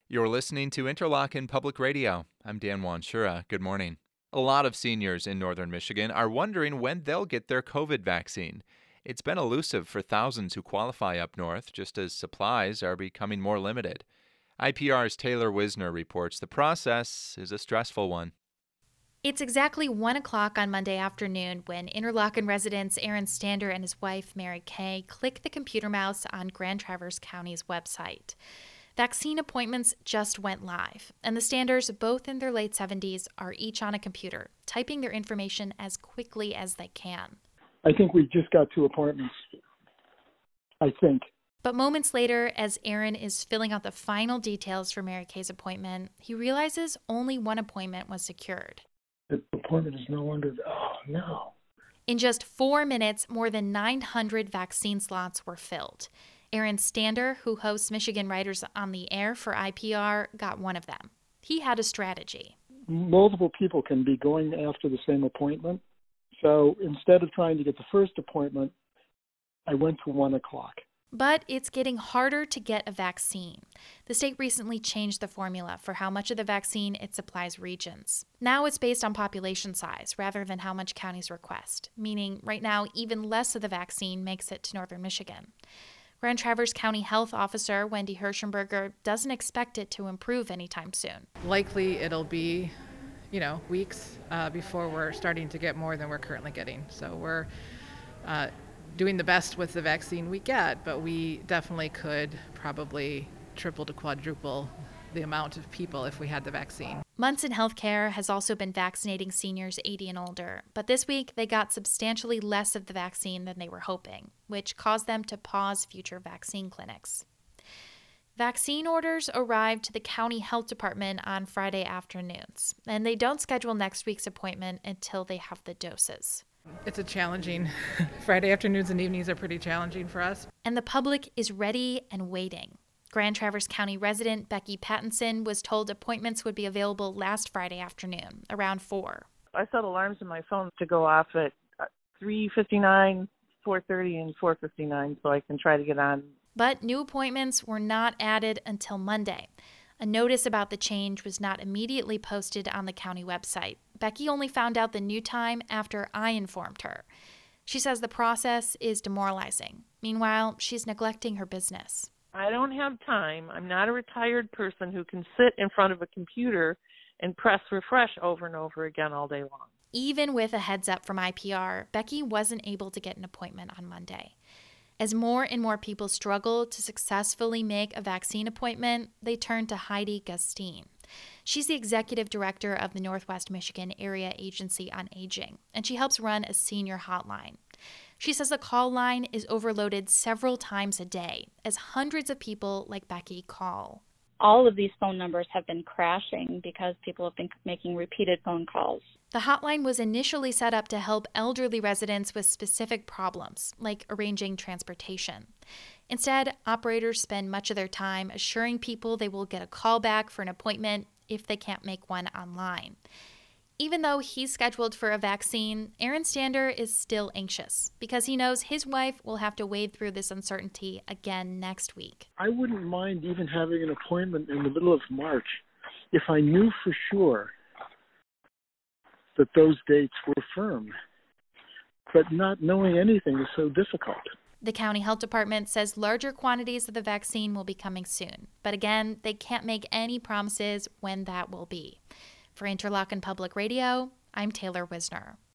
You're listening to Interlochen Public Radio. I'm Dan Wanshura. Good morning. A lot of seniors in northern Michigan are wondering when they'll get their COVID vaccine. It's been elusive for thousands who qualify up north, just as supplies are becoming more limited. IPR's Taylor Wisner reports the process is a stressful one. It's exactly 1 o'clock on Monday afternoon when Interlochen residents Aaron Stander and his wife, Mary Kay, click the computer mouse on Grand Traverse County's website. Vaccine appointments just went live, and the Standers, both in their late 70s, are each on a computer, typing their information as quickly as they can. I think we just got 2 appointments. I think. But moments later, as Aaron is filling out the final details for Mary Kay's appointment, he realizes only one appointment was secured. The appointment is no longer, oh no. In just 4 minutes, more than 900 vaccine slots were filled. Aaron Stander, who hosts Michigan Writers on the Air for IPR, got one of them. He had a strategy. Multiple people can be going after the same appointment. So instead of trying to get the first appointment, I went to 1 o'clock. But it's getting harder to get a vaccine. The state recently changed the formula for how much of the vaccine it supplies regions. Now it's based on population size rather than how much counties request, meaning right now even less of the vaccine makes it to northern Michigan. Grand Traverse County Health Officer Wendy Hirschenberger doesn't expect it to improve anytime soon. Likely it'll be, weeks before we're starting to get more than we're currently getting. So we're doing the best with the vaccine we get, but we definitely could probably triple to quadruple the amount of people if we had the vaccine. Munson Healthcare has also been vaccinating seniors 80 and older, but this week they got substantially less of the vaccine than they were hoping, which caused them to pause future vaccine clinics. Vaccine orders arrived to the county health department on Friday afternoons, and they don't schedule next week's appointment until they have the doses. It's a challenging, Friday afternoons and evenings are pretty challenging for us. And the public is ready and waiting. Grand Traverse County resident Becky Pattinson was told appointments would be available last Friday afternoon, around 4. I set alarms in my phone to go off at 3:59, 4:30, and 4:59 so I can try to get on. But new appointments were not added until Monday. A notice about the change was not immediately posted on the county website. Becky only found out the new time after I informed her. She says the process is demoralizing. Meanwhile, she's neglecting her business. I don't have time. I'm not a retired person who can sit in front of a computer and press refresh over and over again all day long. Even with a heads up from IPR, Becky wasn't able to get an appointment on Monday. As more and more people struggle to successfully make a vaccine appointment, they turn to Heidi Gustine. She's the executive director of the Northwest Michigan Area Agency on Aging, and she helps run a senior hotline. She says the call line is overloaded several times a day as hundreds of people like Becky call. All of these phone numbers have been crashing because people have been making repeated phone calls. The hotline was initially set up to help elderly residents with specific problems, like arranging transportation. Instead, operators spend much of their time assuring people they will get a call back for an appointment if they can't make one online. Even though he's scheduled for a vaccine, Aaron Stander is still anxious because he knows his wife will have to wade through this uncertainty again next week. I wouldn't mind even having an appointment in the middle of March if I knew for sure that those dates were firm. But not knowing anything is so difficult. The county health department says larger quantities of the vaccine will be coming soon. But again, they can't make any promises when that will be. For Interlochen Public Radio, I'm Taylor Wisner.